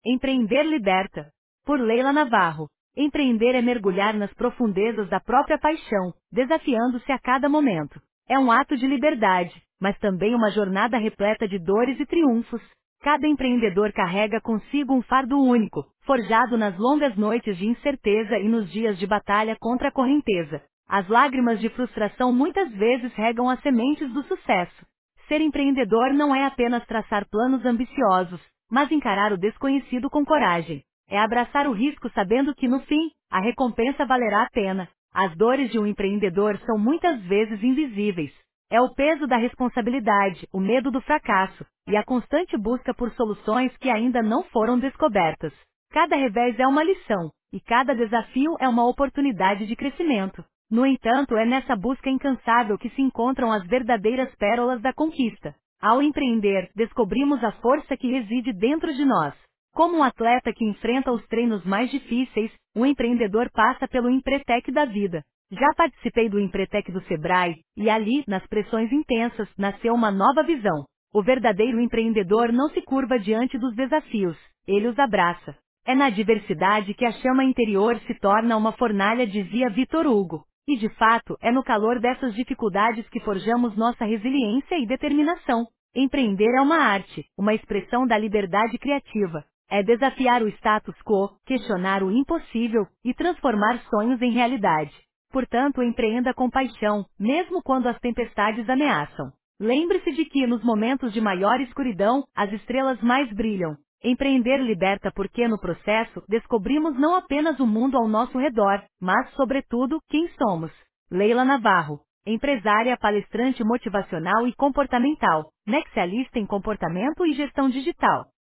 Empreender liberta. Por Leila Navarro. Empreender é mergulhar nas profundezas da própria paixão, desafiando-se a cada momento. É um ato de liberdade, mas também uma jornada repleta de dores e triunfos. Cada empreendedor carrega consigo um fardo único, forjado nas longas noites de incerteza e nos dias de batalha contra a correnteza. As lágrimas de frustração muitas vezes regam as sementes do sucesso. Ser empreendedor não é apenas traçar planos ambiciosos, mas encarar o desconhecido com coragem. É abraçar o risco sabendo que, no fim, a recompensa valerá a pena. As dores de um empreendedor são muitas vezes invisíveis. É o peso da responsabilidade, o medo do fracasso, e a constante busca por soluções que ainda não foram descobertas. Cada revés é uma lição, e cada desafio é uma oportunidade de crescimento. No entanto, é nessa busca incansável que se encontram as verdadeiras pérolas da conquista. Ao empreender, descobrimos a força que reside dentro de nós. Como um atleta que enfrenta os treinos mais difíceis, o empreendedor passa pelo Empretec da vida. Já participei do Empretec do Sebrae, e ali, nas pressões intensas, nasceu uma nova visão. O verdadeiro empreendedor não se curva diante dos desafios, ele os abraça. É na adversidade que a chama interior se torna uma fornalha, dizia Vitor Hugo. E de fato, é no calor dessas dificuldades que forjamos nossa resiliência e determinação. Empreender é uma arte, uma expressão da liberdade criativa. É desafiar o status quo, questionar o impossível e transformar sonhos em realidade. Portanto, empreenda com paixão, mesmo quando as tempestades ameaçam. Lembre-se de que, nos momentos de maior escuridão, as estrelas mais brilham. Empreender liberta porque, no processo, descobrimos não apenas o mundo ao nosso redor, mas, sobretudo, quem somos. Leila Navarro. Empresária, palestrante motivacional e comportamental, nexialista em comportamento e gestão digital.